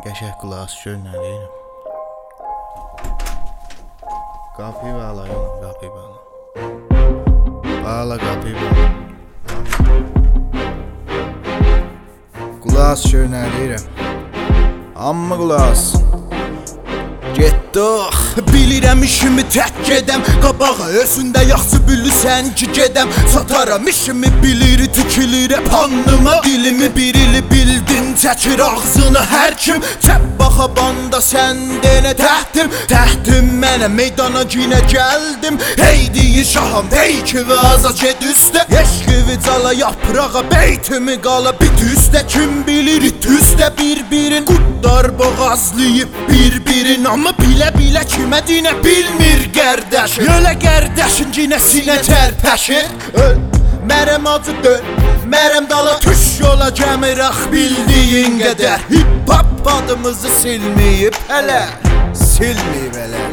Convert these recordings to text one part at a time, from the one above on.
Qəşəng qulaq gör nə deyirəm. Qapıyı bağla oğlum, qapıyı bağla. Bağla qapıyı bağla. Qulaq gör nə deyirəm. Amma qulaq. Getdik. Bilirəm işimi tək gedəm. Qabağa özündə yaxşı bilirsən ki gedəm. Sataram işimi bilir tikilir hep anlıma. Dilimi bir ili bildin çəkir ağzını hər kim. Çəp baxa banda sən denə təhtim. Təhtim mənə meydana yine gəldim. Hey deyir şaham hey ki və aza ged üstə. Eşqivi cala yaprağa beytimi qala bit üstə. Kim bilir it üstə bir-birin. Qutlar boğazlayıb bir-birin. Amma bilə-bilə kimə dinə bilmir qərdəşin. Ölə qərdəşin yine sinə tərpəşir. Mərəm acı dön, mərəm dala tuş yola gəmirək bildiyin qədər. Hip-hop adımızı silməyib hələ, silməyib hələ.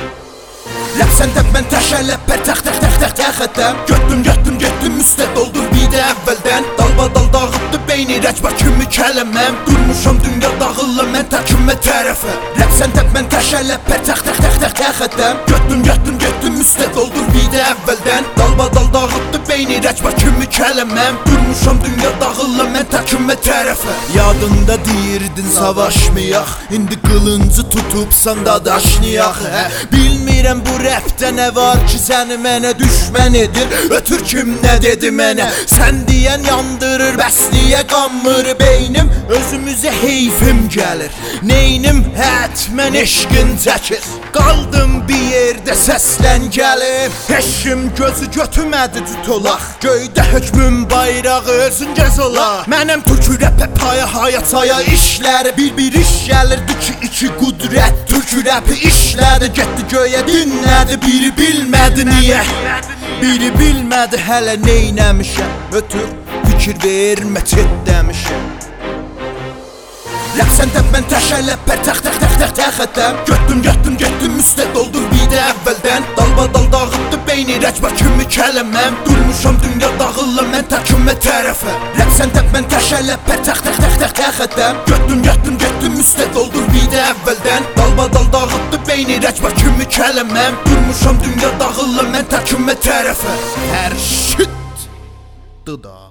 Ləp sən təp mən təşələp bər təx ətəm. Götdüm üstə doldur bir də əvvəldən. Dalba-dal dağıtdı beyni rəcbə kimi kələməm. Durmuşam dünya dağılla mən təkimə tərəfə. Ləp sən təp mən təşələp bər təx ətəm. Götdüm üstə doldur bir də əvvəldən. Dalba-dal dağıtdı beyni rəcbə kimi kələməm. Durmuşam dünya dağılla mən təkimə tərəfə. Yadında deyirdin savaşmayaq. İndi qılıncı tutubsan dadaşnıyaq. Bilmirəm bu rəpdə nə var ki səni mənə düşmən edir. Ötür kim nə dedi mənə. Sən deyən yandırır bəs niyə qanmır beynim. Özümüzə heyfim gəlir. Neynim hətmən eşqin çəkir. Qaldım bir yerdə səslən gəlib. Eşim gözü götümədi tutulaq. Göydə hökmün bayrağı özün gəz olaq. Mənəm türkü rəpə paya haya çaya işləri. Bir iş gəlirdi ki iki qudrət. Türkü rəpi işlədi getdi göyə dinlədi. Biri bilmədi niyə. Biri bilmədi hələ neynəmişəm. Ötür fikir vermə çet demişəm. Ləp sən təp mən təşələp bər təx ətəm. Götdüm üstə doldur bir də əvvəldən. Dalba-dal dağıtdı beyni rəcbə kimi kələməm. Durmuşam dünya dağılla mən təkimə tərəfə. Ləp sən təp mən təşələp bər təx ətəm. Götdüm üstə doldur bir də əvvəldən. Dalba-dal dağıtdı beyni rəcbə kimi kələməm. Durmuşam dünya dağılla mən təkimə tərəfə. Hər şüt dıda.